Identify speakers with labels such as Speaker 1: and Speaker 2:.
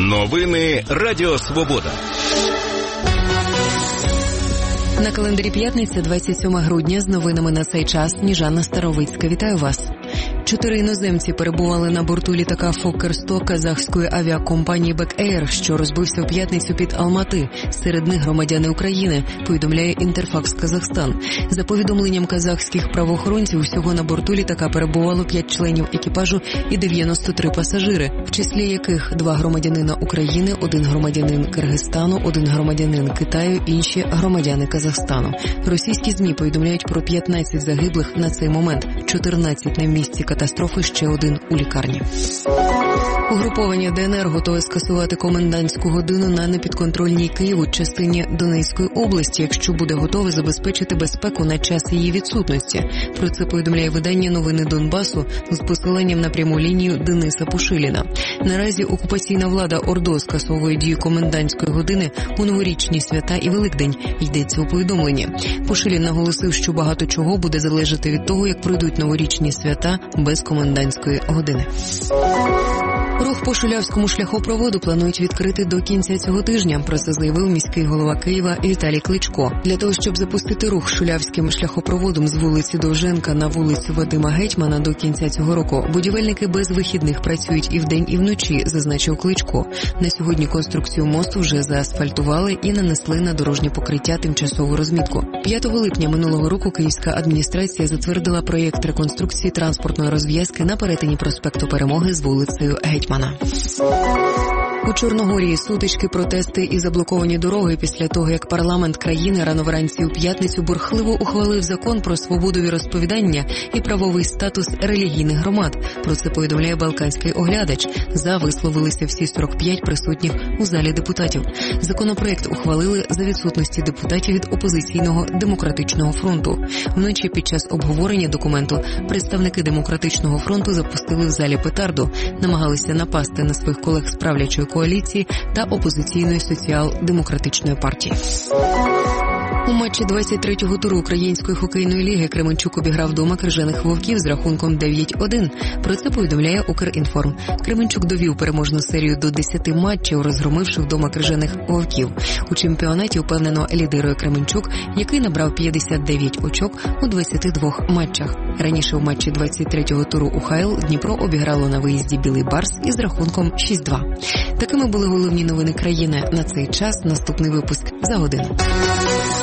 Speaker 1: Новини Радіо Свобода.
Speaker 2: На календарі п'ятниця, 27 грудня, з новинами на цей час. Сніжана Старовицька. Вітаю вас. 4 іноземці перебували на борту літака Фоккер-100 казахської авіакомпанії «Бек-Ейр», що розбився в п'ятницю під Алмати. Серед них громадяни України, повідомляє Інтерфакс Казахстан. За повідомленням казахських правоохоронців, усього на борту літака перебувало 5 членів екіпажу і 93 пасажири, в числі яких 2 громадянина України, 1 громадянин Киргизстану, 1 громадянин Китаю, інші громадяни Казахстану. Російські ЗМІ повідомляють про 15 загиблих на цей момент, 14 на місці катастрофи, ще 1 у лікарні. Угруповання ДНР готове скасувати комендантську годину на непідконтрольній Києву частині Донецької області, якщо буде готове забезпечити безпеку на час її відсутності. Про це повідомляє видання «Новини Донбасу» з посиланням на пряму лінію Дениса Пушиліна. Наразі окупаційна влада ОРДО скасовує дію комендантської години у новорічні свята і Великдень, йдеться у повідомленні. Пушилін наголосив, що багато чого буде залежати від того, як пройдуть новорічні свята без комендантської години. Рух по Шулявському шляхопроводу планують відкрити до кінця цього тижня, про це заявив міський голова Києва Віталій Кличко. Для того, щоб запустити рух Шулявським шляхопроводом з вулиці Довженка на вулицю Вадима Гетьмана до кінця цього року, будівельники без вихідних працюють і вдень, і вночі, зазначив Кличко. На сьогодні конструкцію мосту вже заасфальтували і нанесли на дорожнє покриття тимчасову розмітку. 5 липня минулого року київська адміністрація затвердила проєкт реконструкції транспортної розв'язки на перетині проспекту Перемоги з вулицею Гетьмана. У Чорногорії сутички, протести і заблоковані дороги після того, як парламент країни рано вранці у п'ятницю бурхливо ухвалив закон про свободу віросповідання і правовий статус релігійних громад. Про це повідомляє Балканський оглядач. За висловилися всі 45 присутніх у залі депутатів. Законопроект ухвалили за відсутності депутатів від опозиційного Демократичного фронту. Вночі під час обговорення документу представники Демократичного фронту запустили в залі петарду, намагалися напасти на своїх колег з правлячої коаліції та опозиційної соціал-демократичної партії. У матчі 23-го туру Української хокейної ліги Кременчук обіграв вдома Крижаних Вовків з рахунком 9-1. Про це повідомляє Укрінформ. Кременчук довів переможну серію до 10 матчів, розгромивши вдома Крижаних Вовків. У чемпіонаті впевнено лідирує Кременчук, який набрав 59 очок у 22 матчах. Раніше у матчі 23-го туру УХЛ Дніпро обіграло на виїзді Білий Барс із рахунком 6-2. Такими були головні новини країни на цей час. Наступний випуск за годину.